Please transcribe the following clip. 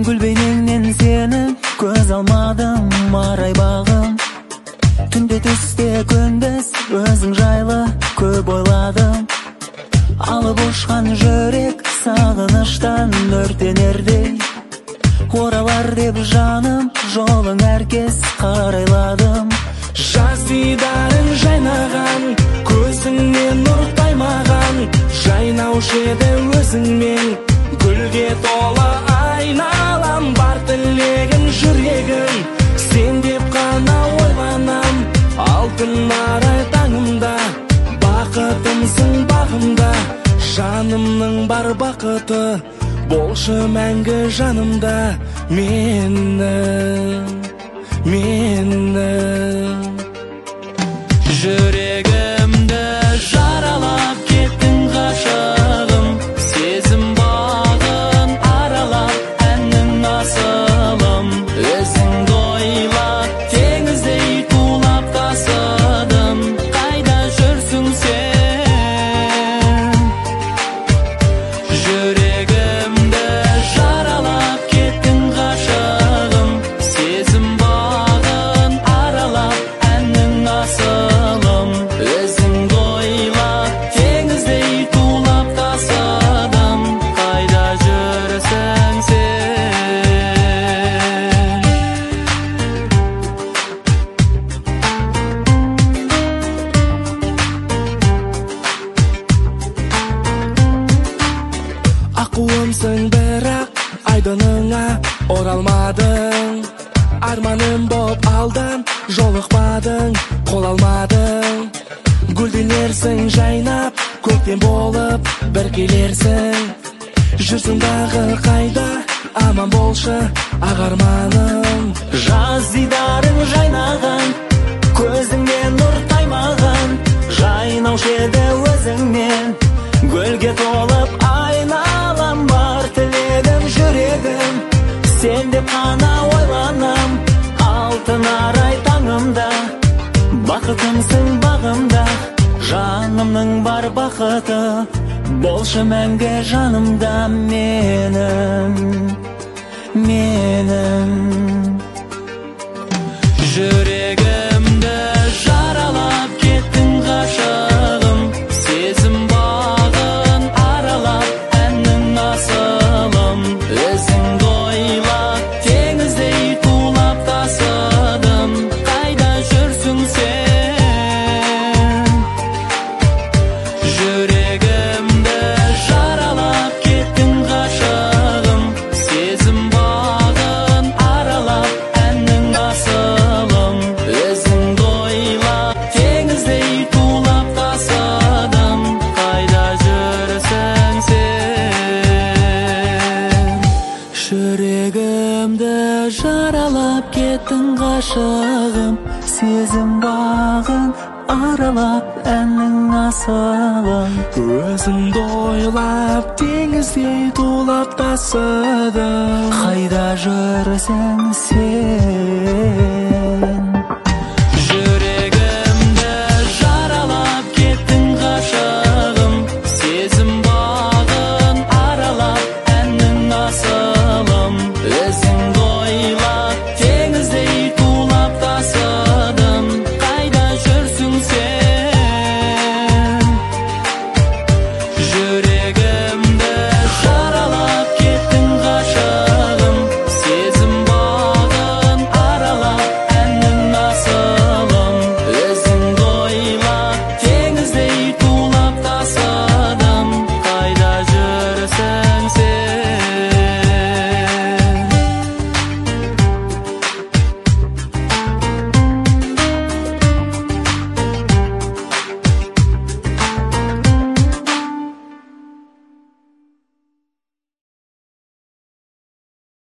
Gül beyningden seni göz almadım maray bağım. Tünde түсте күндіз өзің жайлы көп ойладым. Алып ұшқан жүрек сағыныштан өртенердей. Оралар деп жаным жолың әркез қарайладым. Жаз дидарың жайнаған, көзіңнен нұр таймаған, жайнаушы еді өзіңмен. Гүлге толы айналам, бар тілегім жүрегім, сен деп қана ойланам. Алтын арай таңымда, бақытымсың бағымда, жанымның бар бақыты, болшы мәңгі жанымда. Менің жүрегімді жаралап кеттің ғашығым, сезім бағын аралап әннің асылым. Өзіңді ойлап теңіздей тулап тасыдым, қайда жүрсің сен? Жүрегімді жаралап кеттің ғашығым, сезім бағын аралап әннің асылым. Өзіңді ойлап теңіздей тулап тасыдым, қайда жүрсің сен? Аққуымсың бірақ айдыныңа оралмадың. Арманым боп алдан жолықпадың, қол алмадың. Гүлденерсің жайнап, көктем болып бір келерсің. Жүрсің дағы қайда, аман болшы ағарманым. Жаз дидарың жайнаған, көзіңнен нұр таймаған, жайнаушы еді өзіңмен. Гүлге толып айналам, бар тілегім жүрегім, сен деп қана ойланам. Алтын арай таңымда, бақытымсың бағымда, жанымның бар бақыты, болшы мәңгі жанымда. Менің жүрегімді жаралап кеттің ғашығым, сезім бағын аралап әннің асылым. Өзіңді ойлап теңіздей тулап тасыдым, қайда жүрсің сен? Жүрегімді жаралап кеттің ғашығым, сезім бағын аралап әннің асылым. Өзіңді ойлап теңіздей тулап тасыдым, қайда жүрсің сен? Жүрегімді жаралап кеттің ғашығым, сезім бағын аралап әннің асылым. Өзіңді ойлап теңіздей тулап тасыдым, Қайда жүрсің сен?